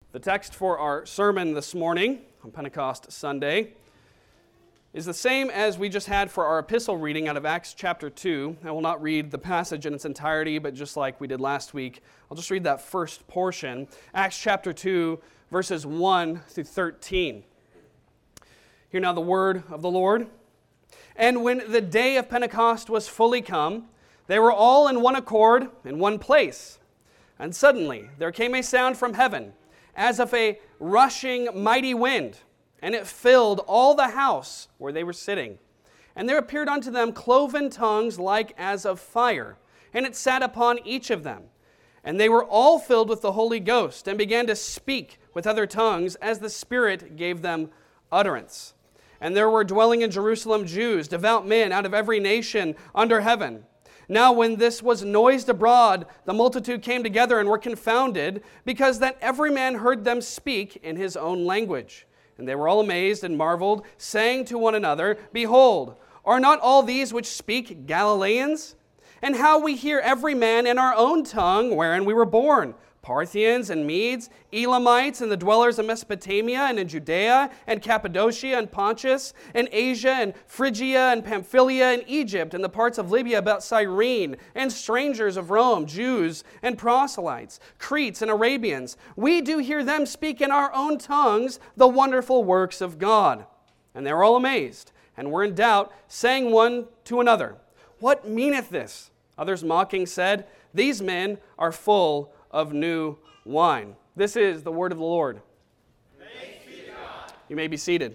The text for our sermon this morning on Pentecost Sunday is the same as we just had for our epistle reading out of Acts chapter 2. I will not read the passage in its entirety, but just like we did last week, I'll just read that first portion. Acts chapter 2, verses 1 through 13. Hear now the word of the Lord. And when the day of Pentecost was fully come, they were all in one accord in one place. And suddenly there came a sound from heaven, as of a rushing mighty wind, and it filled all the house where they were sitting. And there appeared unto them cloven tongues like as of fire, and it sat upon each of them. And they were all filled with the Holy Ghost, and began to speak with other tongues, as the Spirit gave them utterance. And there were dwelling in Jerusalem Jews, devout men out of every nation under heaven. Now when this was noised abroad, the multitude came together and were confounded, because that every man heard them speak in his own language. And they were all amazed and marveled, saying to one another, Behold, are not all these which speak Galileans? And how we hear every man in our own tongue wherein we were born, Parthians and Medes, Elamites and the dwellers of Mesopotamia and in Judea and Cappadocia and Pontus and Asia and Phrygia and Pamphylia and Egypt and the parts of Libya about Cyrene and strangers of Rome, Jews and proselytes, Cretes and Arabians. We do hear them speak in our own tongues the wonderful works of God. And they were all amazed and were in doubt, saying one to another, What meaneth this? Others mocking said, These men are full of new wine. This is the word of the Lord. Thanks be to God. You may be seated.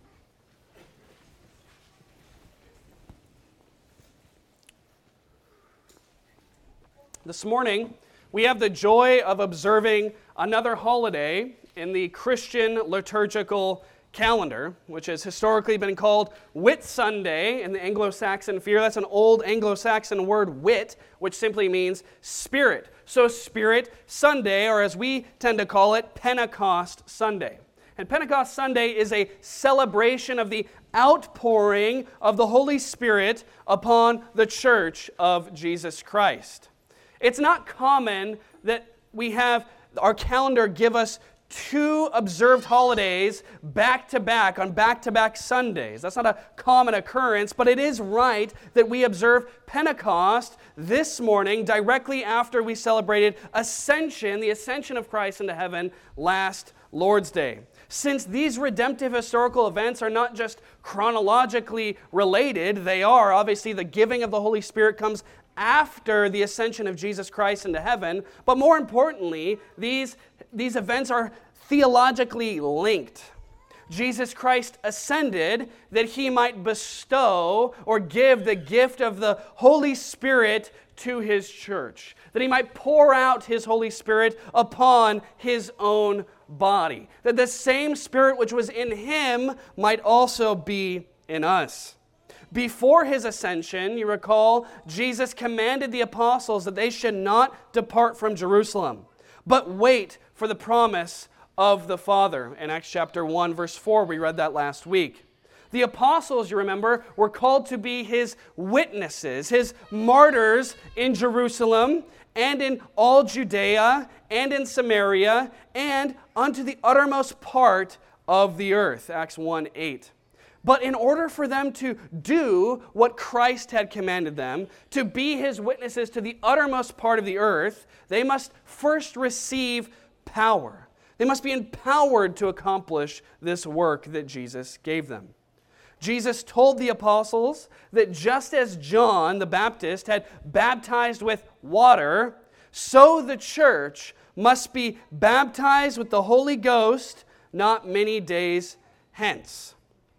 This morning, we have the joy of observing another holiday in the Christian liturgical calendar, which has historically been called Whit Sunday in the Anglo-Saxon sphere. That's an old Anglo-Saxon word, wit, which simply means spirit. So Spirit Sunday, or as we tend to call it, Pentecost Sunday. And Pentecost Sunday is a celebration of the outpouring of the Holy Spirit upon the Church of Jesus Christ. It's not common that we have our calendar give us two observed holidays back-to-back on back-to-back Sundays. That's not a common occurrence, but it is right that we observe Pentecost this morning directly after we celebrated Ascension, the ascension of Christ into heaven, last Lord's Day. Since these redemptive historical events are not just chronologically related, they are, obviously, the giving of the Holy Spirit comes after the ascension of Jesus Christ into heaven, but more importantly, these events are theologically linked. Jesus Christ ascended that he might bestow or give the gift of the Holy Spirit to his church, that he might pour out his Holy Spirit upon his own body, that the same Spirit which was in him might also be in us. Before his ascension, you recall, Jesus commanded the apostles that they should not depart from Jerusalem, but wait for the promise of the Father. In Acts chapter 1, verse 4, we read that last week. The apostles, you remember, were called to be his witnesses, his martyrs in Jerusalem and in all Judea and in Samaria and unto the uttermost part of the earth. Acts 1:8. But in order for them to do what Christ had commanded them, to be his witnesses to the uttermost part of the earth, they must first receive power. They must be empowered to accomplish this work that Jesus gave them. Jesus told the apostles that just as John the Baptist had baptized with water, so the church must be baptized with the Holy Ghost not many days hence.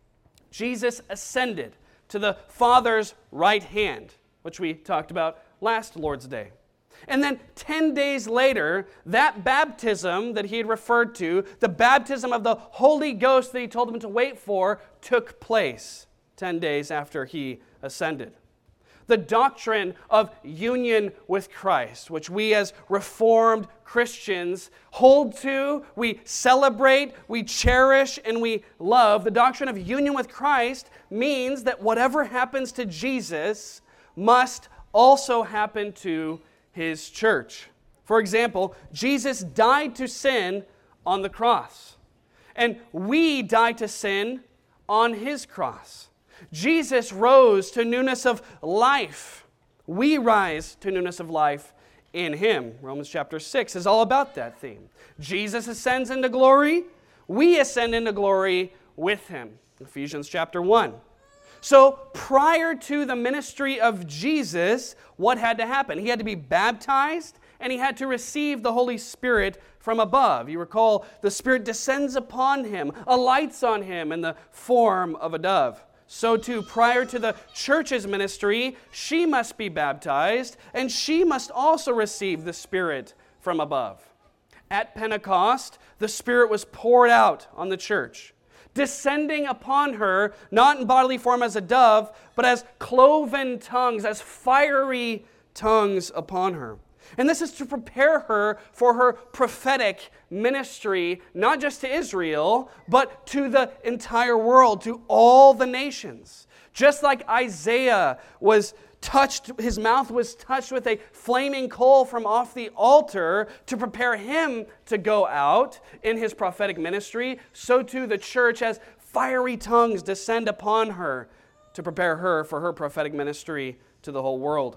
Jesus ascended to the Father's right hand, which we talked about last Lord's Day. And then 10 days later, that baptism that he had referred to, the baptism of the Holy Ghost that he told them to wait for, took place 10 days after he ascended. The doctrine of union with Christ, which we as Reformed Christians hold to, we celebrate, we cherish, and we love. The doctrine of union with Christ means that whatever happens to Jesus must also happen to his church. For example, Jesus died to sin on the cross. And we die to sin on his cross. Jesus rose to newness of life. We rise to newness of life in him. Romans chapter 6 is all about that theme. Jesus ascends into glory. We ascend into glory with him. Ephesians chapter 1. So prior to the ministry of Jesus, what had to happen? He had to be baptized and he had to receive the Holy Spirit from above. You recall the Spirit descends upon him, alights on him in the form of a dove. So too, prior to the church's ministry, she must be baptized and she must also receive the Spirit from above. At Pentecost, the Spirit was poured out on the church, descending upon her, not in bodily form as a dove, but as cloven tongues, as fiery tongues upon her. And this is to prepare her for her prophetic ministry, not just to Israel, but to the entire world, to all the nations. Just like Isaiah was touched, his mouth was touched with a flaming coal from off the altar to prepare him to go out in his prophetic ministry, so too the church as fiery tongues descend upon her to prepare her for her prophetic ministry to the whole world.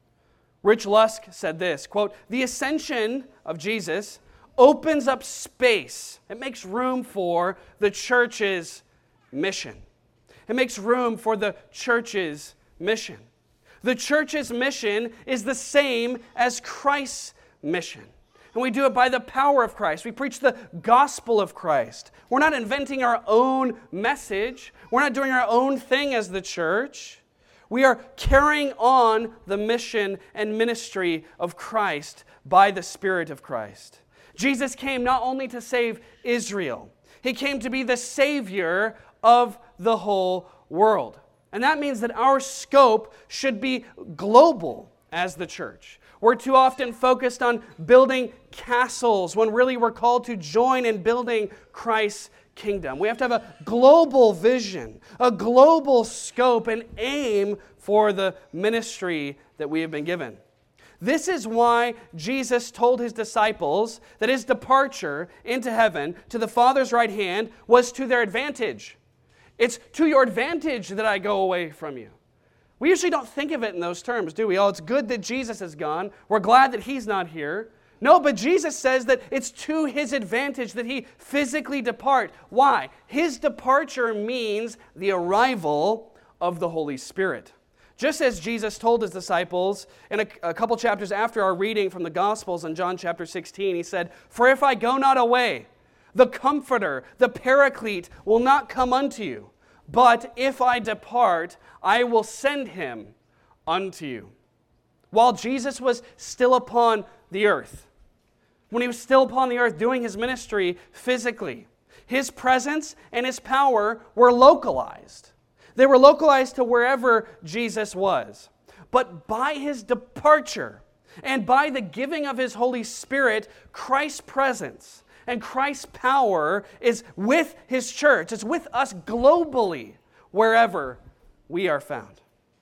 Rich Lusk said this, quote, "The ascension of Jesus opens up space. It makes room for the church's mission. It makes room for the church's mission. The church's mission is the same as Christ's mission. And we do it by the power of Christ. We preach the gospel of Christ. We're not inventing our own message. We're not doing our own thing as the church. We are carrying on the mission and ministry of Christ by the Spirit of Christ. Jesus came not only to save Israel, he came to be the Savior of the whole world. And that means that our scope should be global as the church. We're too often focused on building castles when really we're called to join in building Christ's kingdom. We have to have a global vision, a global scope and aim for the ministry that we have been given. This is why Jesus told his disciples that his departure into heaven to the Father's right hand was to their advantage. It's to your advantage that I go away from you. We usually don't think of it in those terms, do we? Oh, it's good that Jesus is gone. We're glad that he's not here. No, but Jesus says that it's to his advantage that he physically depart. Why? His departure means the arrival of the Holy Spirit. Just as Jesus told his disciples in a couple chapters after our reading from the Gospels in John chapter 16, he said, "For if I go not away, the Comforter, the Paraclete, will not come unto you. But if I depart, I will send him unto you." While Jesus was still upon the earth, when he was still upon the earth doing his ministry physically, his presence and his power were localized. They were localized to wherever Jesus was. But by his departure and by the giving of his Holy Spirit, Christ's presence and Christ's power is with his church. It's with us globally, wherever we are found.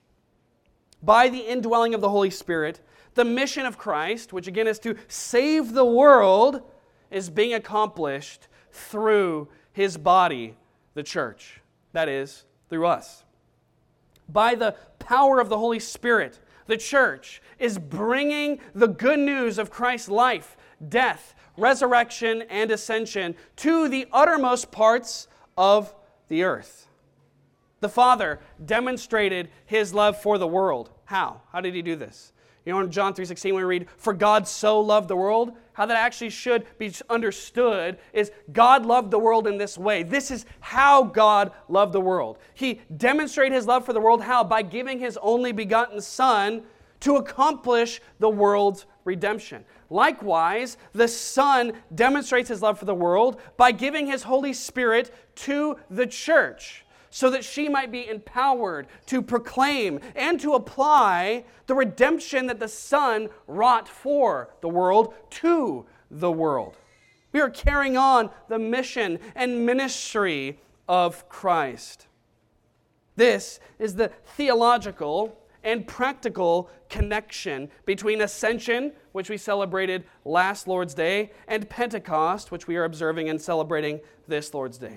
By the indwelling of the Holy Spirit, the mission of Christ, which again is to save the world, is being accomplished through his body, the church. That is, through us. By the power of the Holy Spirit, the church is bringing the good news of Christ's life, death, resurrection, and ascension to the uttermost parts of the earth. The Father demonstrated his love for the world. How? How did he do this? You know, in John 3:16, we read, "For God so loved the world," how that actually should be understood is God loved the world in this way. This is how God loved the world. He demonstrated his love for the world. How? By giving his only begotten Son to accomplish the world's redemption. Likewise, the Son demonstrates his love for the world by giving his Holy Spirit to the church, so that she might be empowered to proclaim and to apply the redemption that the Son wrought for the world to the world. We are carrying on the mission and ministry of Christ. This is the theological and practical connection between ascension, which we celebrated last Lord's Day, and Pentecost, which we are observing and celebrating this Lord's Day.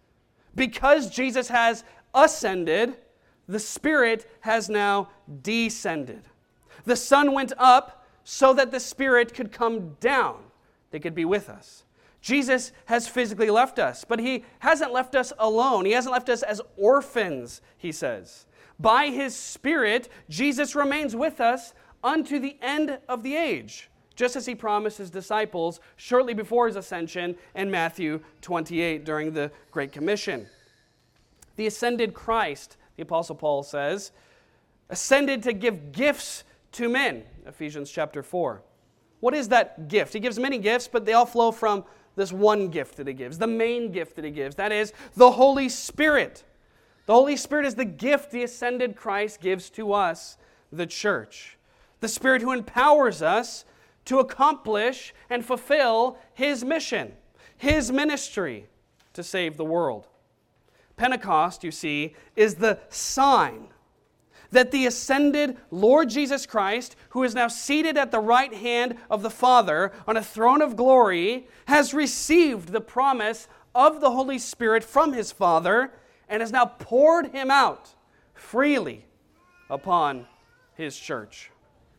Because Jesus has ascended, the Spirit has now descended. The Son went up so that the Spirit could come down. They could be with us. Jesus has physically left us, but He hasn't left us alone. He hasn't left us as orphans, He says. By His Spirit, Jesus remains with us unto the end of the age, just as He promised His disciples shortly before His ascension in Matthew 28 during the Great Commission. The ascended Christ, the Apostle Paul says, ascended to give gifts to men, Ephesians chapter 4. What is that gift? He gives many gifts, but they all flow from this one gift that He gives, the main gift that He gives. That is the Holy Spirit. The Holy Spirit is the gift the ascended Christ gives to us, the church. The Spirit who empowers us to accomplish and fulfill His mission, His ministry to save the world. Pentecost, you see, is the sign that the ascended Lord Jesus Christ, who is now seated at the right hand of the Father on a throne of glory, has received the promise of the Holy Spirit from His Father and has now poured Him out freely upon His church.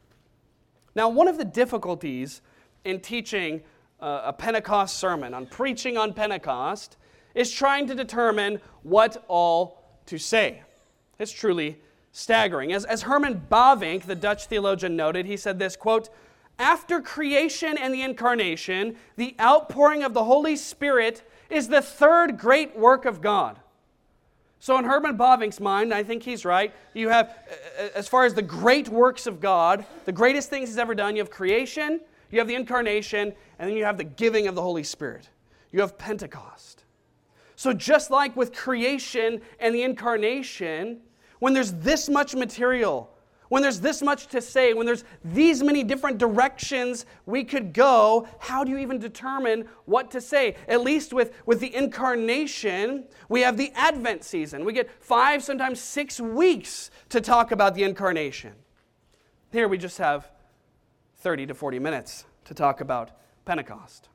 Now, one of the difficulties in teaching a Pentecost sermon, on preaching on Pentecost, is trying to determine what all to say. It's truly staggering. As Herman Bavinck, the Dutch theologian, noted, he said this, quote, "After creation and the incarnation, the outpouring of the Holy Spirit is the third great work of God." So in Herman Bavinck's mind, I think he's right, you have, as far as the great works of God, the greatest things He's ever done, you have creation, you have the incarnation, and then you have the giving of the Holy Spirit. You have Pentecost. So just like with creation and the incarnation, when there's this much material, when there's this much to say, when there's these many different directions we could go, how do you even determine what to say? At least with the incarnation, we have the Advent season. We get 5, sometimes 6 weeks to talk about the incarnation. Here we just have 30 to 40 minutes to talk about Pentecost.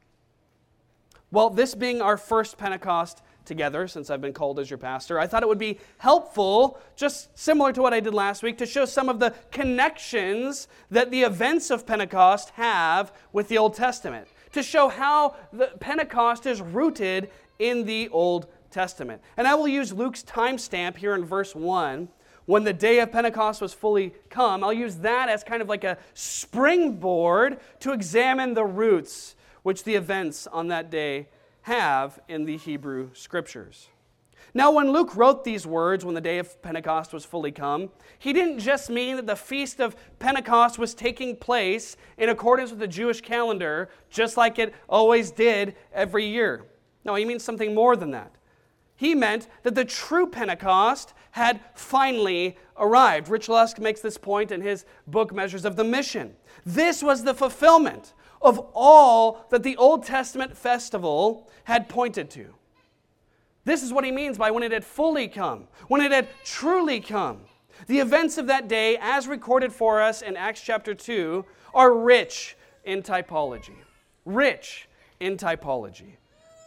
Well, this being our first Pentecost together, since I've been called as your pastor, I thought it would be helpful, just similar to what I did last week, to show some of the connections that the events of Pentecost have with the Old Testament, to show how the Pentecost is rooted in the Old Testament. And I will use Luke's timestamp here in verse 1, when the day of Pentecost was fully come. I'll use that as kind of like a springboard to examine the roots which the events on that day have in the Hebrew Scriptures. Now, when Luke wrote these words, when the day of Pentecost was fully come, he didn't just mean that the feast of Pentecost was taking place in accordance with the Jewish calendar, just like it always did every year. No, he means something more than that. He meant that the true Pentecost had finally arrived. Rich Lusk makes this point in his book, Measures of the Mission. This was the fulfillment of all that the Old Testament festival had pointed to. This is what he means by when it had fully come, when it had truly come. The events of that day, as recorded for us in Acts chapter 2, are rich in typology. Rich in typology.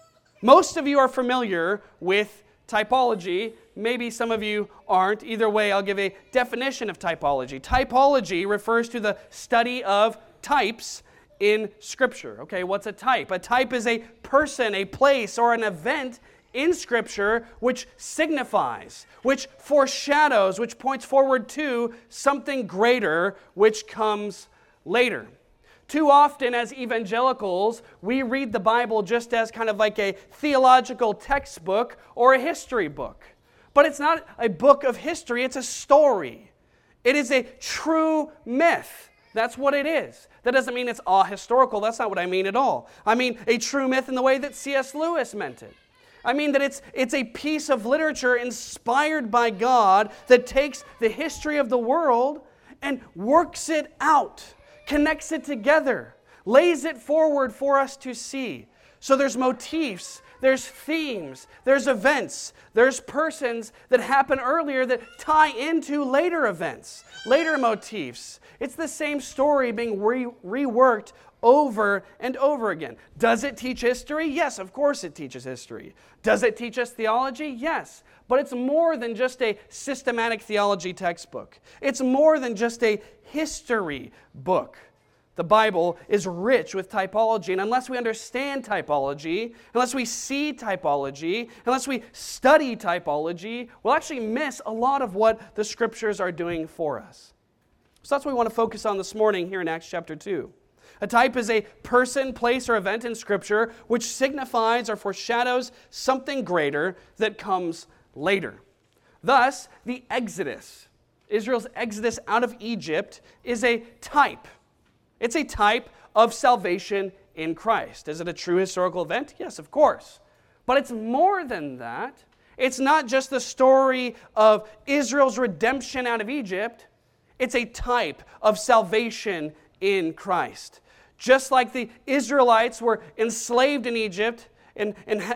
Most of you are familiar with typology. Maybe some of you aren't. Either way, I'll give a definition of typology. Typology refers to the study of types in Scripture. Okay, what's a type? A type is a person, a place, or an event in Scripture which signifies, which foreshadows, which points forward to something greater which comes later. Too often as evangelicals, we read the Bible just as kind of like a theological textbook or a history book. But it's not a book of history, it's a story. It is a true myth. That's what it is. That doesn't mean it's ahistorical. That's not what I mean at all. I mean a true myth in the way that C.S. Lewis meant it. I mean that it's a piece of literature inspired by God that takes the history of the world and works it out, connects it together, lays it forward for us to see, So there's motifs, there's themes, there's events, there's persons that happen earlier that tie into later events, later motifs. It's the same story being reworked over and over again. Does it teach history? Yes, of course it teaches history. Does it teach us theology? Yes. But it's more than just a systematic theology textbook. It's more than just a history book. The Bible is rich with typology, and unless we understand typology, unless we see typology, unless we study typology, we'll actually miss a lot of what the Scriptures are doing for us. So that's what we want to focus on this morning here in Acts chapter 2. A type is a person, place, or event in Scripture which signifies or foreshadows something greater that comes later. Thus, the Exodus, Israel's exodus out of Egypt, is a type. It's a type of salvation in Christ. Is it a true historical event? Yes, of course. But it's more than that. It's not just the story of Israel's redemption out of Egypt. It's a type of salvation in Christ. Just like the Israelites were enslaved in Egypt, in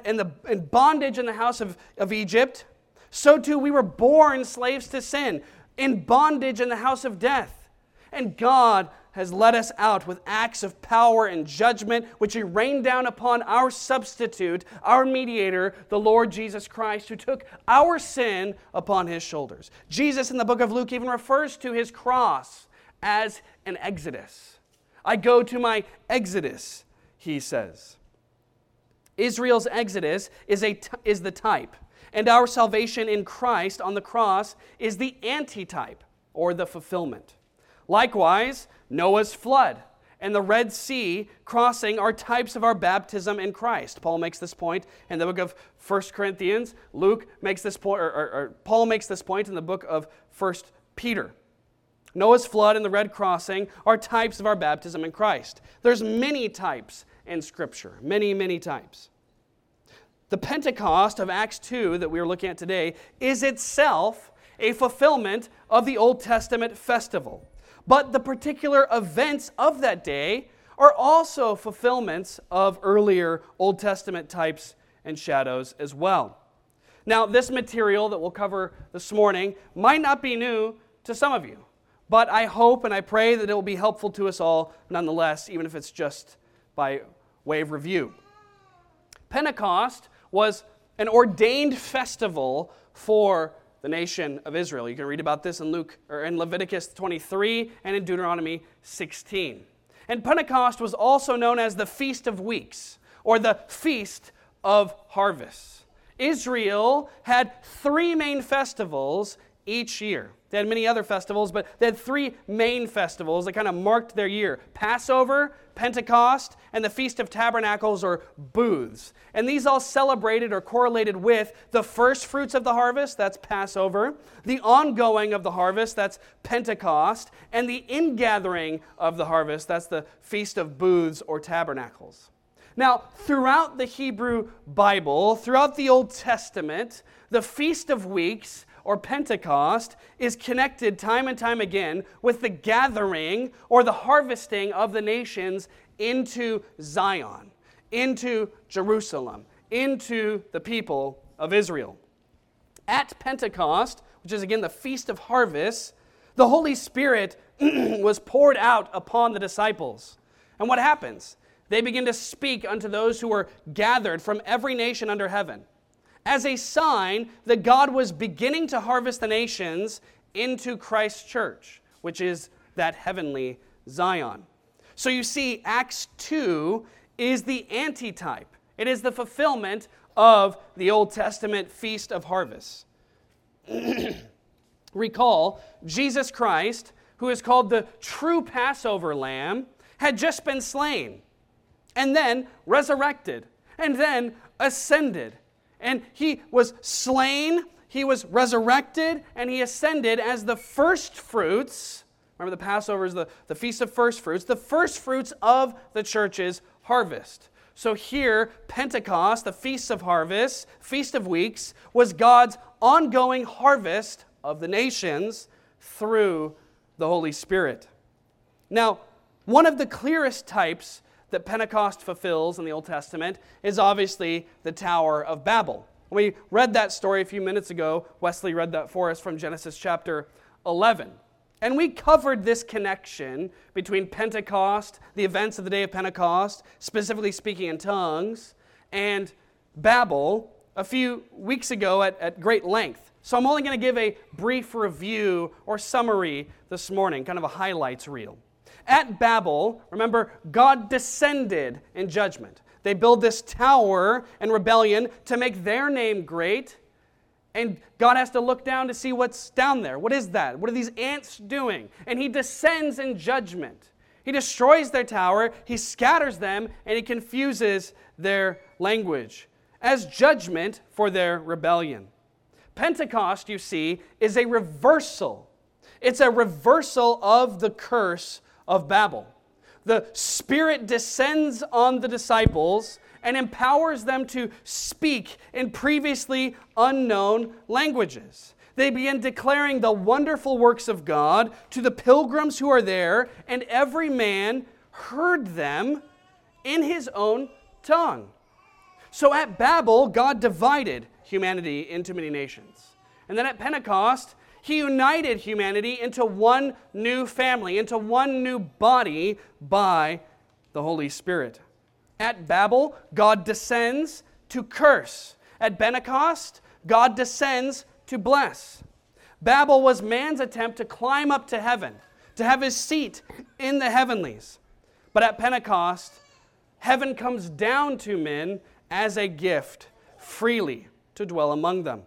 bondage in the house of Egypt, so too we were born slaves to sin, in bondage in the house of death. And God has led us out with acts of power and judgment, which He rained down upon our substitute, our mediator, the Lord Jesus Christ, who took our sin upon His shoulders. Jesus in the book of Luke even refers to His cross as an exodus. I go to my exodus, He says. Israel's exodus is the type, and our salvation in Christ on the cross is the antitype, or the fulfillment. Likewise, Noah's flood and the Red Sea crossing are types of our baptism in Christ. Paul makes this point in the book of 1 Corinthians. Luke makes this point, or Paul makes this point in the book of 1 Peter. Noah's flood and the Red Crossing are types of our baptism in Christ. There's many types in Scripture, many, many types. The Pentecost of Acts 2 that we are looking at today is itself a fulfillment of the Old Testament festival. But the particular events of that day are also fulfillments of earlier Old Testament types and shadows as well. Now, this material that we'll cover this morning might not be new to some of you, but I hope and I pray that it will be helpful to us all nonetheless, even if it's just by way of review. Pentecost was an ordained festival for the nation of Israel. You can read about this in Leviticus 23 and in Deuteronomy 16. And Pentecost was also known as the Feast of Weeks, or the Feast of Harvests. Israel had three main festivals each year. They had many other festivals, but they had three main festivals that kind of marked their year: Passover, Pentecost, and the Feast of Tabernacles, or Booths. And these all celebrated or correlated with the first fruits of the harvest, that's Passover, the ongoing of the harvest, that's Pentecost, and the ingathering of the harvest, that's the Feast of Booths or Tabernacles. Now, throughout the Hebrew Bible, throughout the Old Testament, the Feast of Weeks, or Pentecost, is connected time and time again with the gathering or the harvesting of the nations into Zion, into Jerusalem, into the people of Israel. At Pentecost, which is again the Feast of Harvest, the Holy Spirit was poured out upon the disciples. And what happens? They begin to speak unto those who were gathered from every nation under heaven, as a sign that God was beginning to harvest the nations into Christ's church, which is that heavenly Zion. So you see, Acts 2 is the antitype. It is the fulfillment of the Old Testament Feast of Harvest. Recall, Jesus Christ, who is called the true Passover Lamb, had just been slain, and then resurrected, and then ascended. And He was slain, He was resurrected, and He ascended as the first fruits. Remember, the Passover is the Feast of First Fruits, the first fruits of the church's harvest. So here, Pentecost, the Feast of Harvest, Feast of Weeks, was God's ongoing harvest of the nations through the Holy Spirit. Now, one of the clearest types that Pentecost fulfills in the Old Testament is obviously the Tower of Babel. We read that story a few minutes ago. Wesley read that for us from Genesis chapter 11. And we covered this connection between Pentecost, the events of the day of Pentecost, specifically speaking in tongues, and Babel a few weeks ago at great length. So I'm only going to give a brief review or summary this morning, kind of a highlights reel. At Babel, remember, God descended in judgment. They build this tower in rebellion to make their name great, and God has to look down to see what's down there. What is that? What are these ants doing? And he descends in judgment. He destroys their tower, he scatters them, and he confuses their language as judgment for their rebellion. Pentecost, you see, is a reversal. It's a reversal of the curse of Babel. The Spirit descends on the disciples and empowers them to speak in previously unknown languages. They begin declaring the wonderful works of God to the pilgrims who are there, and every man heard them in his own tongue. So at Babel, God divided humanity into many nations. And then at Pentecost, he united humanity into one new family, into one new body by the Holy Spirit. At Babel, God descends to curse. At Pentecost, God descends to bless. Babel was man's attempt to climb up to heaven, to have his seat in the heavenlies. But at Pentecost, heaven comes down to men as a gift, freely to dwell among them.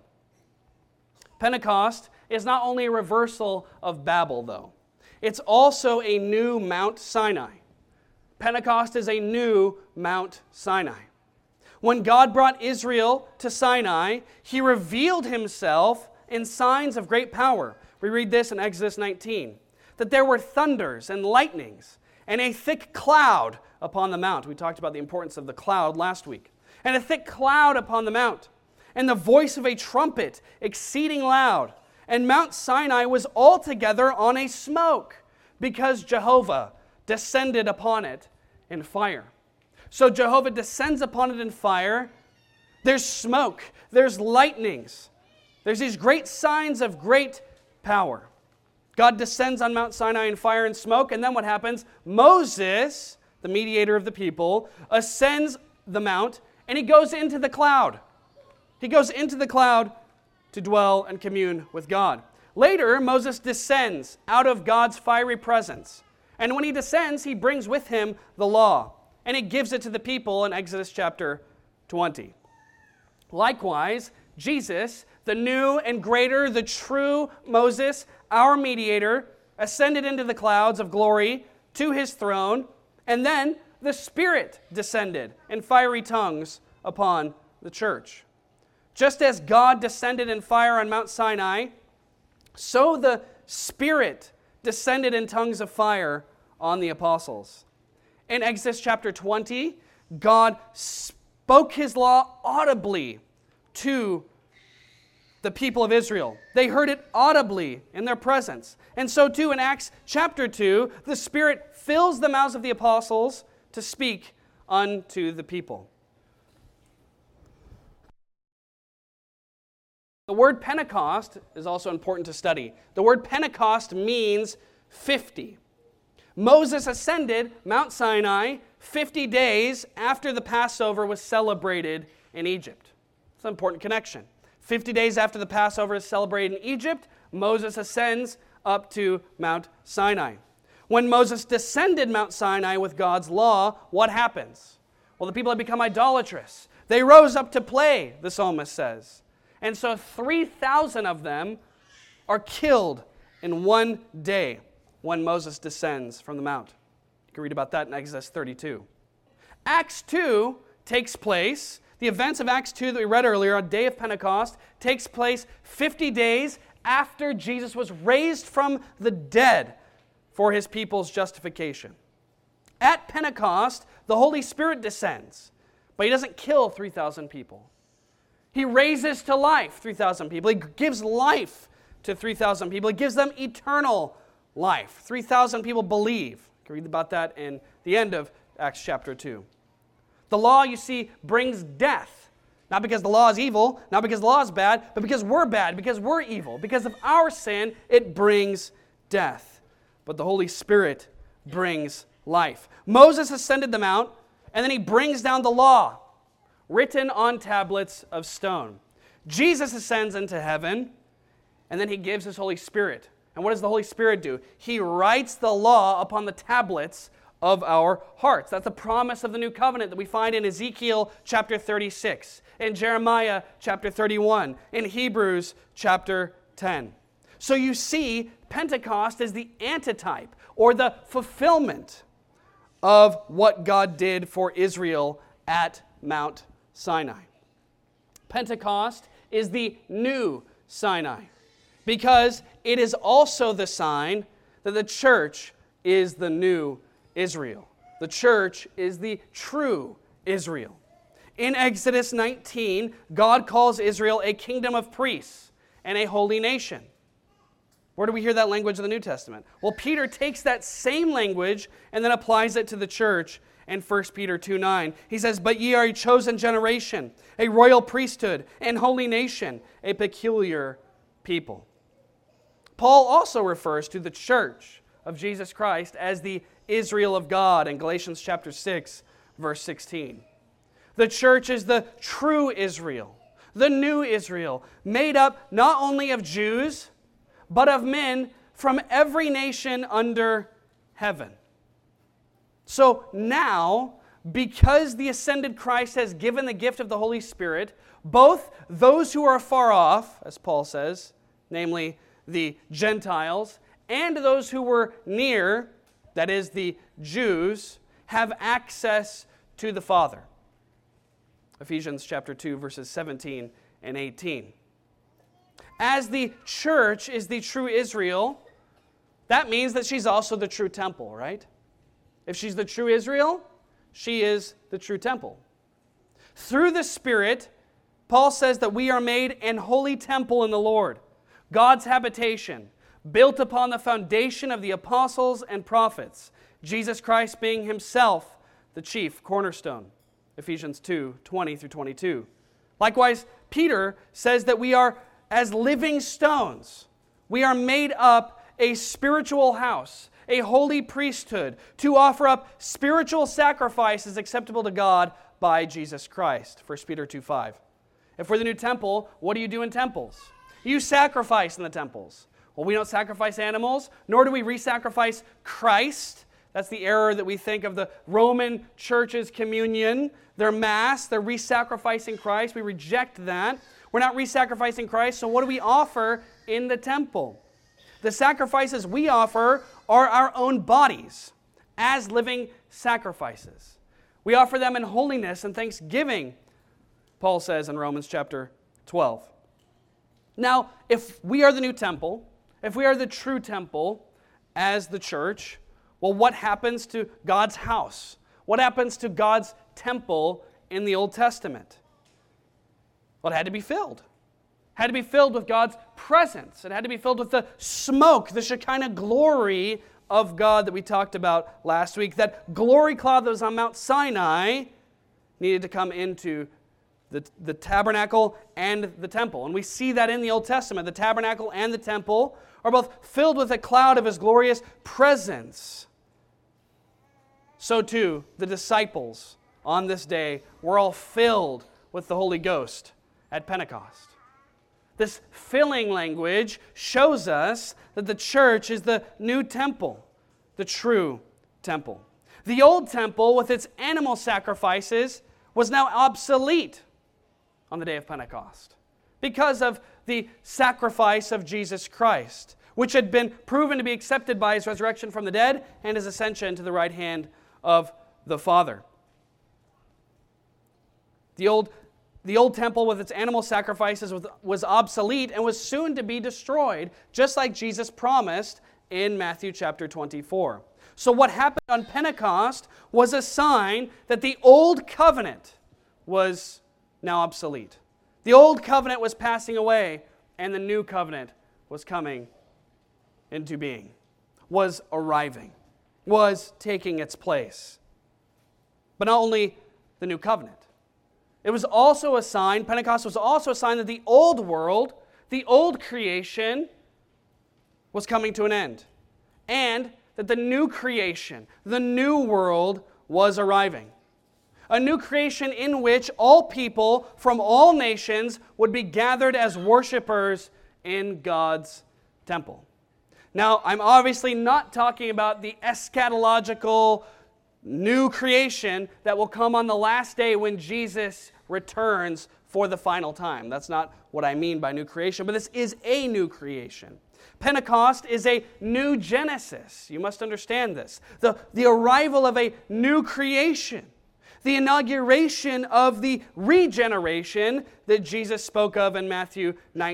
Pentecost is not only a reversal of Babel, though. It's also a new Mount Sinai. Pentecost is a new Mount Sinai. When God brought Israel to Sinai, he revealed himself in signs of great power. We read this in Exodus 19, that there were thunders and lightnings and a thick cloud upon the mount. We talked about the importance of the cloud last week. And a thick cloud upon the mount, and the voice of a trumpet exceeding loud. And Mount Sinai was altogether on a smoke, because Jehovah descended upon it in fire. So Jehovah descends upon it in fire. There's smoke. There's lightnings. There's these great signs of great power. God descends on Mount Sinai in fire and smoke, and then what happens? Moses, the mediator of the people, ascends the mount, and he goes into the cloud. He goes into the cloud to dwell and commune with God. Later, Moses descends out of God's fiery presence. And when he descends, he brings with him the law. And he gives it to the people in Exodus chapter 20. Likewise, Jesus, the new and greater, the true Moses, our mediator, ascended into the clouds of glory to his throne. And then the Spirit descended in fiery tongues upon the church. Just as God descended in fire on Mount Sinai, so the Spirit descended in tongues of fire on the apostles. In Exodus chapter 20, God spoke his law audibly to the people of Israel. They heard it audibly in their presence. And so too in Acts chapter 2, the Spirit fills the mouths of the apostles to speak unto the people. The word Pentecost is also important to study. The word Pentecost means 50. Moses ascended Mount Sinai 50 days after the Passover was celebrated in Egypt. It's an important connection. 50 days after the Passover is celebrated in Egypt, Moses ascends up to Mount Sinai. When Moses descended Mount Sinai with God's law, what happens? Well, the people had become idolatrous. They rose up to play, the psalmist says. And so 3,000 of them are killed in one day when Moses descends from the mount. You can read about that in Exodus 32. Acts 2 takes place. The events of Acts 2 that we read earlier, on the day of Pentecost, takes place 50 days after Jesus was raised from the dead for his people's justification. At Pentecost, the Holy Spirit descends, but he doesn't kill 3,000 people. He raises to life 3,000 people. He gives life to 3,000 people. He gives them eternal life. 3,000 people believe. You can read about that in the end of Acts chapter 2. The law, you see, brings death. Not because the law is evil, not because the law is bad, but because we're bad, because we're evil. Because of our sin, it brings death. But the Holy Spirit brings life. Moses ascended the mount, and then he brings down the law, written on tablets of stone. Jesus ascends into heaven, and then he gives his Holy Spirit. And what does the Holy Spirit do? He writes the law upon the tablets of our hearts. That's the promise of the new covenant that we find in Ezekiel chapter 36, in Jeremiah chapter 31, in Hebrews chapter 10. So you see, Pentecost is the antitype or the fulfillment of what God did for Israel at Mount Sinai. Pentecost is the new Sinai because it is also the sign that the church is the new Israel. The church is the true Israel. In Exodus 19, God calls Israel a kingdom of priests and a holy nation. Where do we hear that language in the New Testament? Well, Peter takes that same language and then applies it to the church in 1 Peter 2:9. He says, "But ye are a chosen generation, a royal priesthood, and holy nation, a peculiar people." Paul also refers to the church of Jesus Christ as the Israel of God in Galatians chapter 6, verse 16. The church is the true Israel, the new Israel, made up not only of Jews, but of men from every nation under heaven. So now, because the ascended Christ has given the gift of the Holy Spirit, both those who are far off, as Paul says, namely the Gentiles, and those who were near, that is the Jews, have access to the Father. Ephesians chapter 2, verses 17 and 18. As the church is the true Israel, that means that she's also the true temple, right? If she's the true Israel, she is the true temple. Through the Spirit, Paul says that we are made an holy temple in the Lord, God's habitation, built upon the foundation of the apostles and prophets, Jesus Christ being himself the chief cornerstone. Ephesians 2, 20 through 22. Likewise, Peter says that we are as living stones. We are made up a spiritual house, a holy priesthood, to offer up spiritual sacrifices acceptable to God by Jesus Christ. 1 Peter 2:5. If we're the new temple, what do you do in temples? You sacrifice in the temples. Well, we don't sacrifice animals, nor do we re-sacrifice Christ. That's the error that we think of the Roman Church's communion, their Mass, they're re-sacrificing Christ. We reject that. We're not re-sacrificing Christ, so what do we offer in the temple? The sacrifices we offer are our own bodies as living sacrifices. We offer them in holiness and thanksgiving, Paul says in Romans chapter 12. Now, if we are the new temple, if we are the true temple as the church, well, what happens to God's house? What happens to God's temple in the Old Testament? Well, it had to be filled. It had to be filled with God's presence. It had to be filled with the smoke, the Shekinah glory of God that we talked about last week. That glory cloud that was on Mount Sinai needed to come into the tabernacle and the temple. And we see that in the Old Testament. The tabernacle and the temple are both filled with a cloud of His glorious presence. So too, the disciples on this day were all filled with the Holy Ghost at Pentecost. This filling language shows us that the church is the new temple, the true temple. The old temple, with its animal sacrifices, was now obsolete on the day of Pentecost because of the sacrifice of Jesus Christ, which had been proven to be accepted by His resurrection from the dead and His ascension to the right hand of the Father. The old temple with its animal sacrifices was obsolete and was soon to be destroyed, just like Jesus promised in Matthew chapter 24. So what happened on Pentecost was a sign that the old covenant was now obsolete. The old covenant was passing away, and the new covenant was coming into being, was arriving, was taking its place. but not only the new covenant. It was also a sign, Pentecost was also a sign that the old world, the old creation, was coming to an end. And that the new creation, the new world, was arriving. A new creation in which all people from all nations would be gathered as worshipers in God's temple. Now, I'm obviously not talking about the eschatological new creation that will come on the last day when Jesus returns for the final time. That's not what I mean by new creation, but this is a new creation. Pentecost is a new Genesis. You must understand this. The arrival of a new creation. The inauguration of the regeneration that Jesus spoke of in Matthew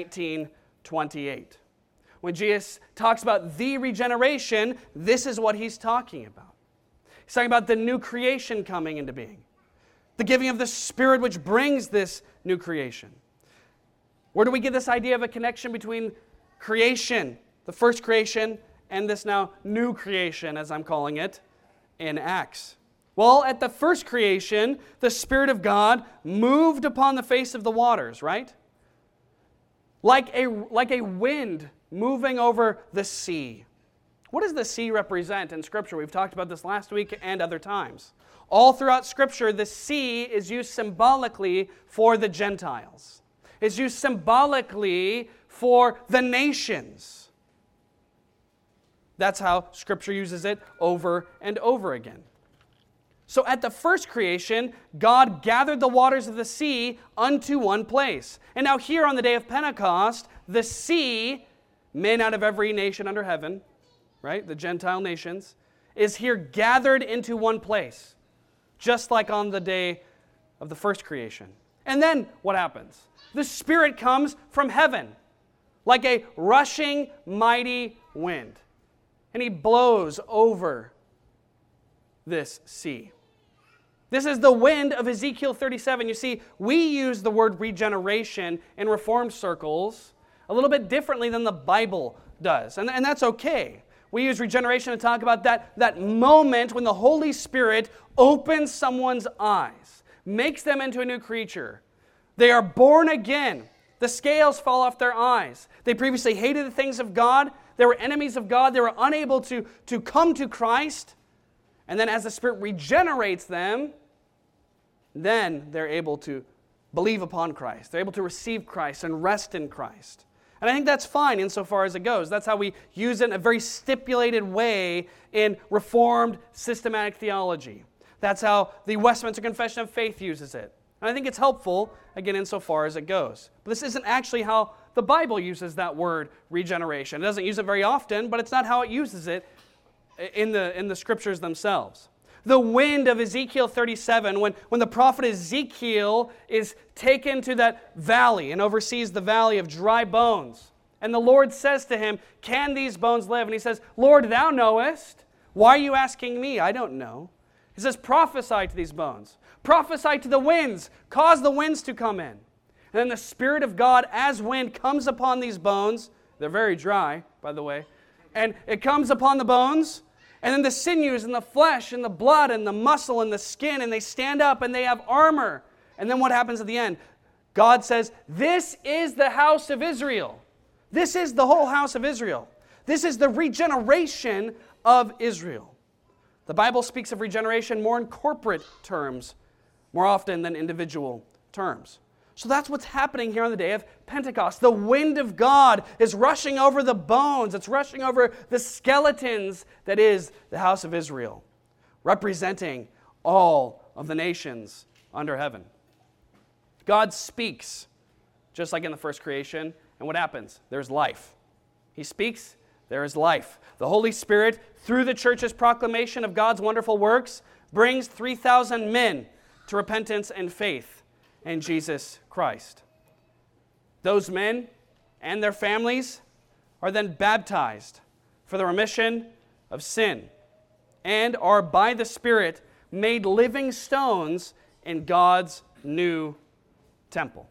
19:28. When Jesus talks about the regeneration, this is what he's talking about. He's talking about the new creation coming into being. The giving of the Spirit which brings this new creation. Where do we get this idea of a connection between creation, the first creation, and this now new creation, as I'm calling it, in Acts? Well, at the first creation, the Spirit of God moved upon the face of the waters, right? Like a wind moving over the sea. What does the sea represent in Scripture? We've talked about this last week and other times. All throughout Scripture, the sea is used symbolically for the Gentiles. It's used symbolically for the nations. That's how Scripture uses it over and over again. So at the first creation, God gathered the waters of the sea unto one place. And now here on the day of Pentecost, the sea, men out of every nation under heaven, right, the Gentile nations, is here gathered into one place, just like on the day of the first creation. And then what happens? The Spirit comes from heaven like a rushing, mighty wind. And he blows over this sea. This is the wind of Ezekiel 37. You see, we use the word regeneration in Reformed circles a little bit differently than the Bible does. And that's okay. We use regeneration to talk about that moment when the Holy Spirit opens someone's eyes, makes them into a new creature. They are born again. The scales fall off their eyes. They previously hated the things of God. They were enemies of God. They were unable to come to Christ. And then as the Spirit regenerates them, then they're able to believe upon Christ. They're able to receive Christ and rest in Christ. And I think that's fine insofar as it goes. That's how we use it in a very stipulated way in Reformed systematic theology. That's how the Westminster Confession of Faith uses it. And I think it's helpful, again, insofar as it goes. But this isn't actually how the Bible uses that word regeneration. It doesn't use it very often, but it's not how it uses it in the Scriptures themselves. The wind of Ezekiel 37, when the prophet Ezekiel is taken to that valley and oversees the valley of dry bones. And the Lord says to him, "Can these bones live?" And he says, "Lord, thou knowest. Why are you asking me? I don't know." He says, "Prophesy to these bones. Prophesy to the winds. Cause the winds to come in." And then the Spirit of God as wind comes upon these bones. They're very dry, by the way. And it comes upon the bones. And then the sinews and the flesh and the blood and the muscle and the skin, and they stand up and they have armor. And then what happens at the end? God says, "This is the house of Israel." This is the whole house of Israel. This is the regeneration of Israel. The Bible speaks of regeneration more in corporate terms, more often than individual terms. So that's what's happening here on the day of Pentecost. The wind of God is rushing over the bones. It's rushing over the skeletons that is the house of Israel, representing all of the nations under heaven. God speaks, just like in the first creation, and what happens? There's life. He speaks, there is life. The Holy Spirit, through the church's proclamation of God's wonderful works, brings 3,000 men to repentance and faith in Jesus Christ. Those men and their families are then baptized for the remission of sin and are by the Spirit made living stones in God's new temple.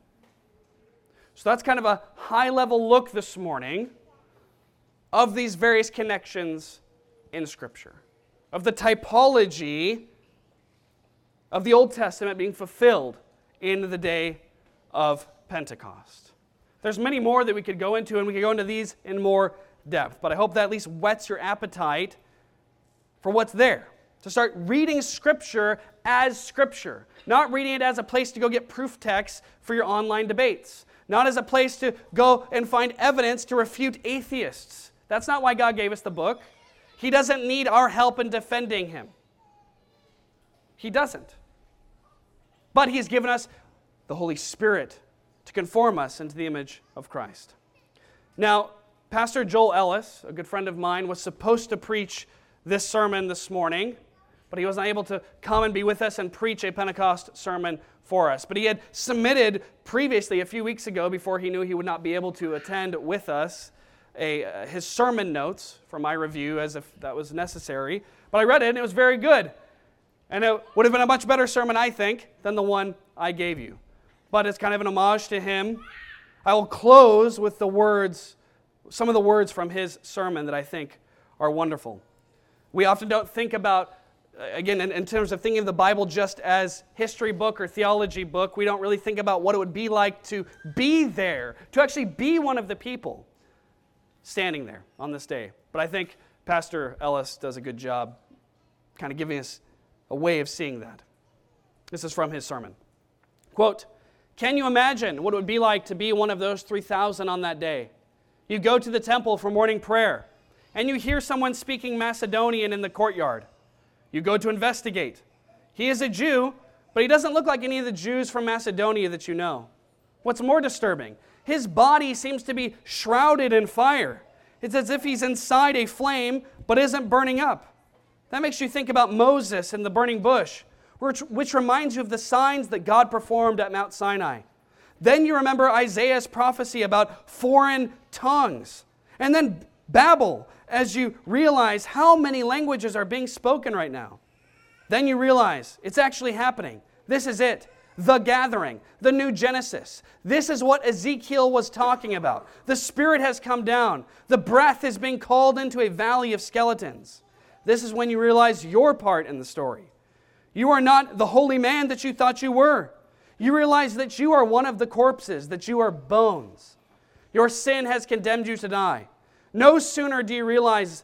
So that's kind of a high-level look this morning of these various connections in Scripture, of the typology of the Old Testament being fulfilled in the day of Pentecost. There's many more that we could go into, and we could go into these in more depth, but I hope that at least whets your appetite for what's there. To start reading Scripture as Scripture, not reading it as a place to go get proof texts for your online debates, not as a place to go and find evidence to refute atheists. That's not why God gave us the book. He doesn't need our help in defending Him. He doesn't. But He has given us the Holy Spirit to conform us into the image of Christ. Now, Pastor Joel Ellis, a good friend of mine, was supposed to preach this sermon this morning, but he was not able to come and be with us and preach a Pentecost sermon for us. But he had submitted previously, a few weeks ago, before he knew he would not be able to attend with us, his sermon notes for my review, as if that was necessary. But I read it, and it was very good. And it would have been a much better sermon, I think, than the one I gave you. But it's kind of an homage to him. I will close with some of the words from his sermon that I think are wonderful. We often don't think about, again, in terms of thinking of the Bible just as history book or theology book, we don't really think about what it would be like to be there, to actually be one of the people standing there on this day. But I think Pastor Ellis does a good job kind of giving us a way of seeing that. This is from his sermon. Quote, "Can you imagine what it would be like to be one of those 3,000 on that day? You go to the temple for morning prayer, and you hear someone speaking Macedonian in the courtyard. You go to investigate. He is a Jew, but he doesn't look like any of the Jews from Macedonia that you know. What's more disturbing, his body seems to be shrouded in fire. It's as if he's inside a flame, but isn't burning up. That makes you think about Moses and the burning bush, which reminds you of the signs that God performed at Mount Sinai. Then you remember Isaiah's prophecy about foreign tongues. And then Babel, as you realize how many languages are being spoken right now. Then you realize it's actually happening. This is it. The gathering, the new Genesis. This is what Ezekiel was talking about. The Spirit has come down. The breath is being called into a valley of skeletons. This is when you realize your part in the story. You are not the holy man that you thought you were. You realize that you are one of the corpses, that you are bones. Your sin has condemned you to die. No sooner do you realize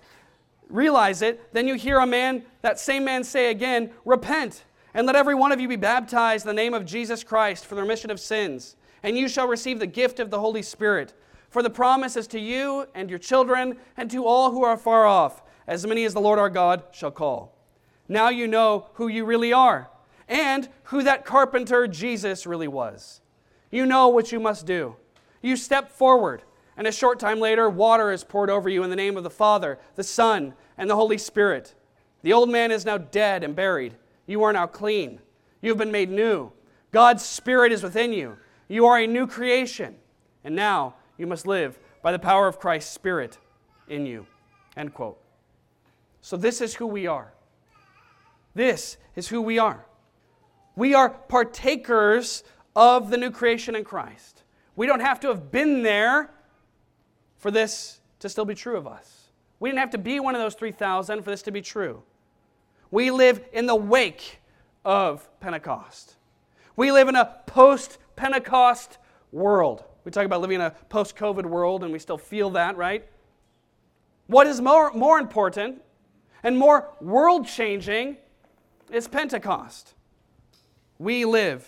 it than you hear that same man say again, repent, and let every one of you be baptized in the name of Jesus Christ for the remission of sins, and you shall receive the gift of the Holy Spirit. For the promise is to you and your children and to all who are far off, as many as the Lord our God shall call. Now you know who you really are, and who that carpenter Jesus really was. You know what you must do. You step forward, and a short time later, water is poured over you in the name of the Father, the Son, and the Holy Spirit. The old man is now dead and buried. You are now clean. You have been made new. God's Spirit is within you. You are a new creation. And now you must live by the power of Christ's Spirit in you." End quote. So this is who we are. This is who we are. We are partakers of the new creation in Christ. We don't have to have been there for this to still be true of us. We didn't have to be one of those 3,000 for this to be true. We live in the wake of Pentecost. We live in a post-Pentecost world. We talk about living in a post-COVID world, and we still feel that, right? What is more important and more world-changing is Pentecost. We live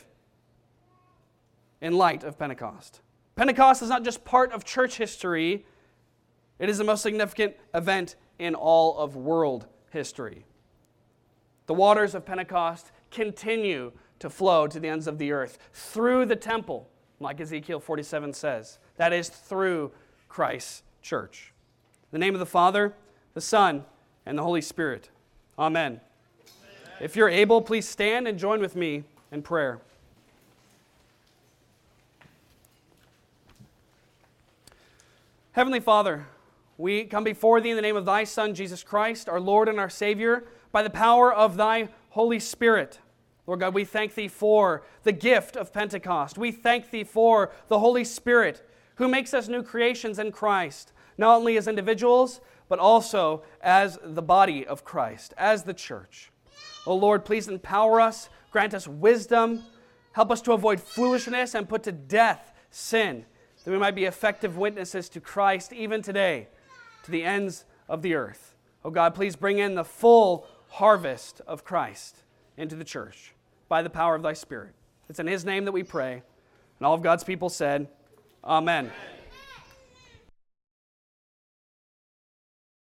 in light of Pentecost. Pentecost is not just part of church history, it is the most significant event in all of world history. The waters of Pentecost continue to flow to the ends of the earth through the temple, like Ezekiel 47 says. That is through Christ's church. In the name of the Father, the Son, and the Holy Spirit. Amen. If you're able, please stand and join with me in prayer. Heavenly Father, we come before Thee in the name of Thy Son, Jesus Christ, our Lord and our Savior, by the power of Thy Holy Spirit. Lord God, we thank Thee for the gift of Pentecost. We thank Thee for the Holy Spirit who makes us new creations in Christ, not only as individuals, but also as the body of Christ, as the church. Oh Lord, please empower us, Grant us wisdom. Help us to avoid foolishness and put to death sin, that we might be effective witnesses to Christ even today, to the ends of the earth. Oh God, please bring in the full harvest of Christ into the church by the power of thy Spirit. It's in his name that we pray. And all of God's people said, Amen.